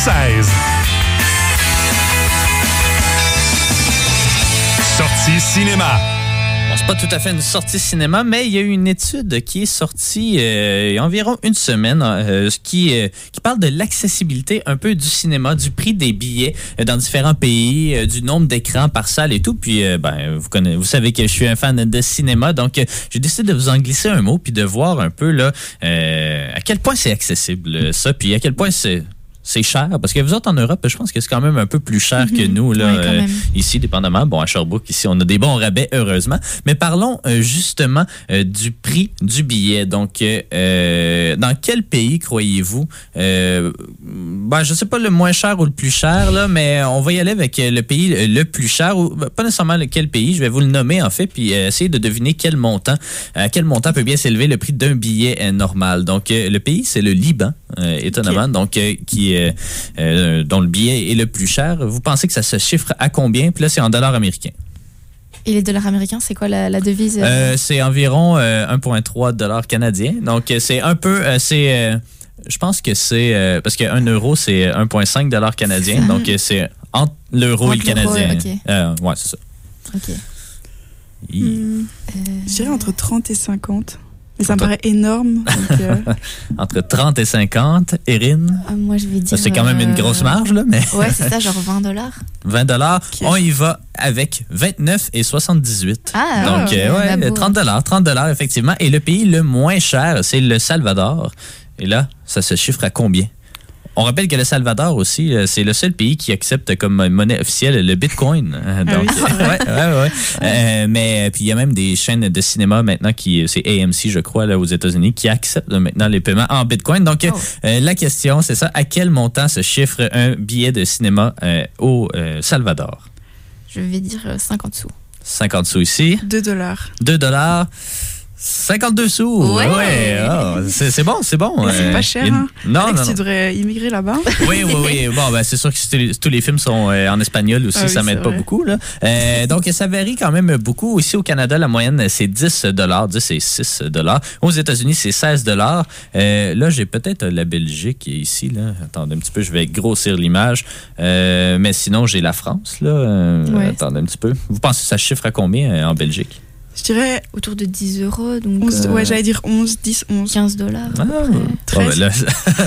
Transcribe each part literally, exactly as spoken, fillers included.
seize. Sortie cinéma. Bon, c'est pas tout à fait une sortie cinéma, mais il y a eu une étude qui est sortie euh, il y a environ une semaine euh, qui, euh, qui parle de l'accessibilité un peu du cinéma, du prix des billets euh, dans différents pays, euh, du nombre d'écrans par salle et tout. Puis, euh, ben, vous connaissez, vous savez que je suis un fan de cinéma, donc euh, j'ai décidé de vous en glisser un mot puis de voir un peu là euh, à quel point c'est accessible ça, puis à quel point c'est c'est cher, parce que vous autres en Europe, je pense que c'est quand même un peu plus cher mm-hmm. que nous, là, ouais, euh, ici, dépendamment. Bon, à Sherbrooke, ici, on a des bons rabais, heureusement. Mais parlons euh, justement euh, du prix du billet. Donc, euh, dans quel pays, croyez-vous? Euh, ben, je sais pas le moins cher ou le plus cher, là, mais on va y aller avec le pays le plus cher, ou pas nécessairement lequel pays, je vais vous le nommer, en fait, puis euh, essayer de deviner quel montant, à quel montant peut bien s'élever le prix d'un billet euh, normal. Donc, euh, le pays, c'est le Liban, euh, étonnamment, okay. donc, euh, qui est Euh, euh, dont le billet est le plus cher. Vous pensez que ça se chiffre à combien? Puis là, c'est en dollars américains. Et les dollars américains, c'est quoi la, la devise? Euh, c'est environ euh, un virgule trois dollars canadiens. Donc, c'est un peu... Euh, c'est, euh, je pense que c'est... Euh, parce qu'un euro, c'est un virgule cinq dollars canadiens. Donc, c'est entre l'euro entre et le canadien. Okay. Euh, ouais, c'est ça. OK. Il... Mmh. Euh... Je dirais entre trente et cinquante. Mais ça me paraît énorme. Donc euh... Entre trente et cinquante, Erin? Euh, moi, je vais dire... C'est quand même une grosse marge, là, mais... Ouais, c'est ça, genre vingt dollars. vingt dollars. Okay. On y va avec vingt-neuf et soixante-dix-huit. Ah, donc, euh, ouais, ouais trente dollars. trente dollars, effectivement. Et le pays le moins cher, c'est le Salvador. Et là, ça se chiffre à combien? On rappelle que le Salvador aussi, c'est le seul pays qui accepte comme monnaie officielle le Bitcoin. Donc, ah oui. ouais, ouais, ouais. Euh, mais puis il y a même des chaînes de cinéma maintenant qui, c'est A M C, je crois, là aux États-Unis, qui acceptent maintenant les paiements en Bitcoin. Donc, oh. euh, la question, c'est ça, à quel montant se chiffre un billet de cinéma euh, au euh, Salvador? Je vais dire cinquante sous. cinquante sous ici. deux dollars. deux dollars. cinquante-deux sous. Ouais. ouais oh, c'est, c'est bon, c'est bon. Mais c'est pas cher, une... hein? Non, Alex, non, non. tu devrais immigrer là-bas. Oui, oui, oui. Bon, ben, c'est sûr que les, tous les films sont euh, en espagnol aussi, ah, oui, ça m'aide pas vrai. beaucoup, là. Euh, donc, ça varie quand même beaucoup. Ici, au Canada, la moyenne, c'est dix dollars. dix et six dollars. Aux États-Unis, c'est seize dollars. Euh, là, j'ai peut-être la Belgique ici, là. Attendez un petit peu, je vais grossir l'image. Euh, mais sinon, j'ai la France, là. Euh, ouais. Attendez un petit peu. Vous pensez que ça chiffre à combien euh, en Belgique? Je dirais autour de dix euros. Donc onze, euh, ouais, j'allais dire onze, dix, onze. quinze dollars. Ah, bon, ben là,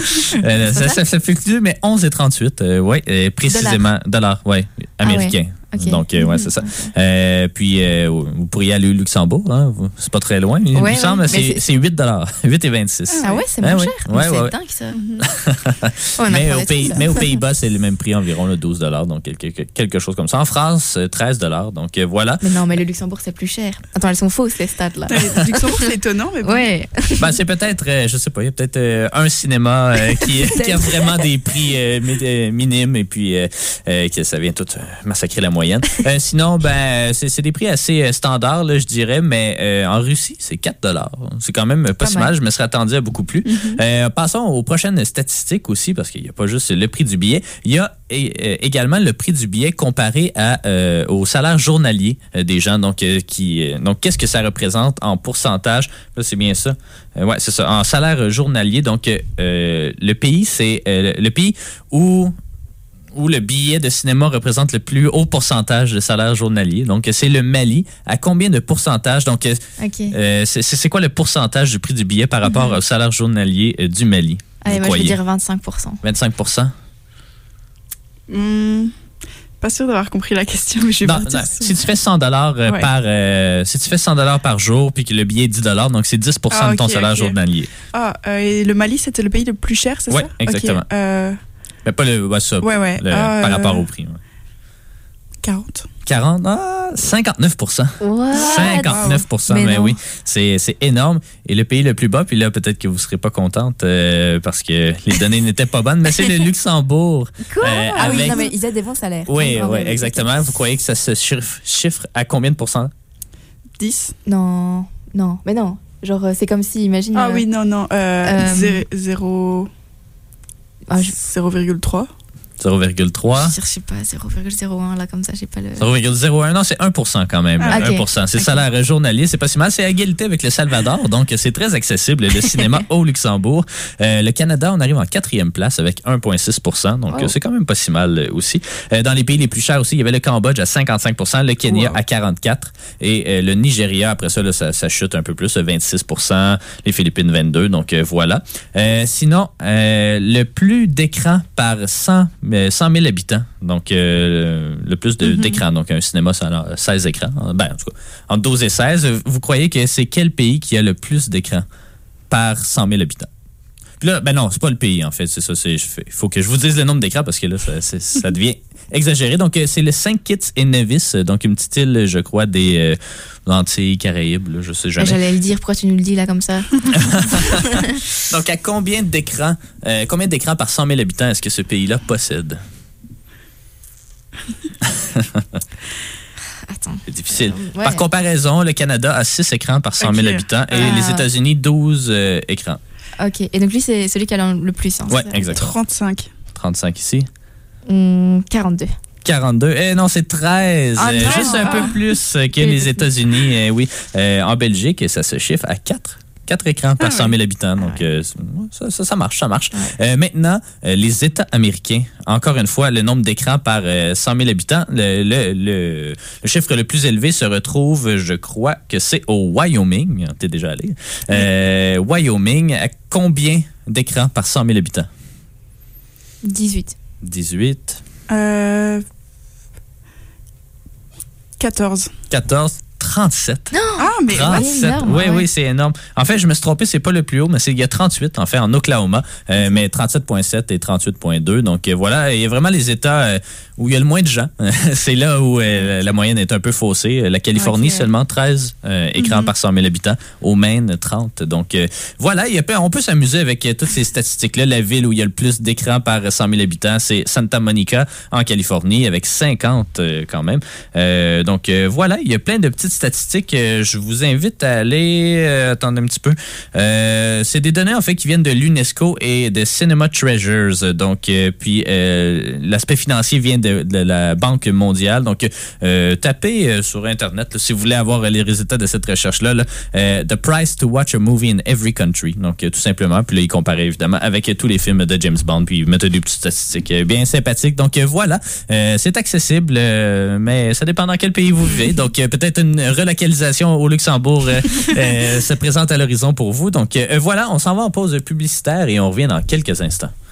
ça, ça, ça, ça fluctue, mais onze et trente-huit. Euh, oui, euh, précisément. Dollars, oui, américains. Ah ouais. Okay. Donc, euh, ouais, c'est ça. Okay. Euh, puis, euh, vous pourriez aller au Luxembourg, hein? C'est pas très loin. Il ouais, me semble, ouais, c'est, c'est... c'est huit dollars. huit et vingt-six. Ah ouais, c'est moins ah, cher. Ouais, c'est ouais, dingue, ça. ouais, mais, au pays, mais aux Pays-Bas, c'est le même prix, environ là, douze dollars. Donc, quelque, quelque chose comme ça. En France, treize dollars. Donc, euh, voilà. Mais non, mais le Luxembourg, c'est plus cher. Attends, elles sont fausses, les stats, là. Le Luxembourg, c'est étonnant, mais bon. Ouais. Ben, c'est peut-être, euh, je sais pas, il y a peut-être euh, un cinéma euh, qui, qui a vraiment des prix euh, minimes et puis euh, euh, que ça vient tout massacrer la moyenne. Euh, sinon, Non, ben, c'est, c'est des prix assez standards, là, je dirais, mais euh, en Russie, c'est quatre dollars. C'est quand même pas, pas si mal. Je me serais attendu à beaucoup plus. Mm-hmm. Euh, passons aux prochaines statistiques aussi, parce qu'il n'y a pas juste le prix du billet. Il y a et, euh, également le prix du billet comparé à, euh, au salaire journalier euh, des gens. Donc, euh, qui, euh, donc, qu'est-ce que ça représente en pourcentage? Là, c'est bien ça. Euh, ouais, c'est ça. En salaire journalier. Donc, euh, le pays, c'est euh, le pays où... où le billet de cinéma représente le plus haut pourcentage de salaire journalier. Donc, c'est le Mali. À combien de pourcentage? Donc, okay. euh, c'est, c'est quoi le pourcentage du prix du billet par rapport mm-hmm. au salaire journalier euh, du Mali? Allez, moi, croyez? Je vais dire vingt-cinq pour cent. vingt-cinq pour cent? Mmh, pas sûr d'avoir compris la question, mais je vais non, pas non, si tu fais cent dollars euh, ouais. par euh, si tu fais cent dollars par jour puis que le billet est dix dollars, donc c'est dix pour cent ah, okay, de ton salaire okay. journalier. Ah, euh, et le Mali, c'était le pays le plus cher, c'est ouais, ça? Oui, exactement. Okay, euh... Mais pas le, ouais, ça, ouais, ouais. Le, ah, par rapport euh... au prix. Ouais. quarante. quarante, ah, cinquante-neuf pour cent. What? cinquante-neuf pour cent, mais, mais oui, c'est, c'est énorme. Et le pays le plus bas, puis là, peut-être que vous ne serez pas contente euh, parce que les données n'étaient pas bonnes, mais c'est le Luxembourg. Quoi? Euh, ah avec... oui, non, mais ils ont des bons salaires. Oui, oui, exactement. Vous croyez que ça se chiffre, chiffre à combien de pourcents? dix? Non, non, mais non. Genre, c'est comme si, imagine... Ah euh, oui, non, non. Euh, euh, zéro... Ah, je... zéro virgule trois. zéro virgule trois. Je sais pas, zéro virgule zéro un, là, comme ça, j'ai pas le... zéro virgule zéro un, non, c'est un pour cent quand même. Ah, okay. un pour cent. C'est okay. le salaire journalier, c'est pas si mal. C'est à égalité avec le Salvador, donc c'est très accessible, le cinéma au Luxembourg. Euh, le Canada, on arrive en quatrième place avec un virgule six pour cent, donc oh. c'est quand même pas si mal aussi. Euh, dans les pays les plus chers aussi, il y avait le Cambodge à cinquante-cinq pour cent, le Kenya wow. à quarante-quatre pour cent et euh, le Nigeria, après ça, là, ça, ça chute un peu plus, vingt-six pour cent, les Philippines vingt-deux pour cent, donc euh, voilà. Euh, sinon, euh, le plus d'écrans par cent mille habitants, donc euh, le plus de, mm-hmm. d'écrans, donc un cinéma, ça a seize écrans, ben en tout cas, entre douze et seize. Vous croyez que c'est quel pays qui a le plus d'écrans par cent mille habitants? Puis là, ben non, c'est pas le pays, en fait, c'est ça. Il faut que je vous dise le nombre d'écrans parce que là, ça, ça devient exagéré. Donc, c'est le Saint Kitts et Nevis, donc une petite île, je crois, des euh, Antilles, Caraïbes, là, je sais jamais. J'allais le dire, pourquoi tu nous le dis là comme ça? Donc, à combien d'écrans, euh, combien d'écrans par cent mille habitants est-ce que ce pays-là possède? Attends. C'est difficile. Euh, ouais. Par comparaison, le Canada a six écrans par cent mille okay. habitants et ah. les États-Unis, douze euh, écrans. OK. Et donc, lui, c'est celui qui a le plus. Hein, oui, exactement. trente-cinq. trente-cinq ici. Hum, quarante-deux. quarante-deux. Eh non, c'est treize. Ah, euh, juste un peu plus que les États-Unis. Eh, oui. Euh, en Belgique, ça se chiffre à quatre. Quatre écrans par ah, cent mille oui. habitants. Donc, ouais. euh, ça, ça, ça marche, ça marche. Ouais. Euh, maintenant, euh, les États américains, encore une fois, le nombre d'écrans par euh, cent mille habitants, le, le, le, le chiffre le plus élevé se retrouve, je crois que c'est au Wyoming. T'es déjà allé. Euh, Wyoming, à combien d'écrans par cent mille habitants? dix-huit. dix-huit. Euh... quatorze. quatorze. trente-sept. Non! Ah, mais trente-sept. énorme, oui, ouais. oui, c'est énorme. En fait, je me suis trompé, c'est pas le plus haut, mais c'est, il y a trente-huit, en fait, en Oklahoma, euh, mais trente-sept virgule sept et trente-huit virgule deux. Donc, euh, voilà, il y a vraiment les États euh, où il y a le moins de gens. C'est là où euh, la moyenne est un peu faussée. La Californie, okay. seulement treize euh, écrans mm-hmm. par cent mille habitants. Au Maine, trente. Donc, euh, voilà, il y a peu, on peut s'amuser avec euh, toutes ces statistiques-là. La ville où il y a le plus d'écrans par cent mille habitants, c'est Santa Monica, en Californie, avec cinquante euh, quand même. Euh, donc, euh, voilà, il y a plein de petites statistiques. Euh, je vous invite à aller... Euh, attendez un petit peu. Euh, c'est des données, en fait, qui viennent de l'UNESCO et de Cinema Treasures. Donc, euh, puis, euh, l'aspect financier vient de, de la Banque mondiale. Donc, euh, tapez euh, sur Internet, là, si vous voulez avoir les résultats de cette recherche-là, là, euh, The Price to Watch a Movie in Every Country. Donc, euh, tout simplement. Puis là, ils comparaient, évidemment, avec euh, tous les films de James Bond. Puis, ils mettent des petites statistiques euh, bien sympathiques. Donc, euh, voilà. Euh, c'est accessible, euh, mais ça dépend dans quel pays vous vivez. Donc, euh, peut-être une relocalisation au Luxembourg euh, euh, se présente à l'horizon pour vous. Donc, euh, voilà, on s'en va en pause publicitaire et on revient dans quelques instants.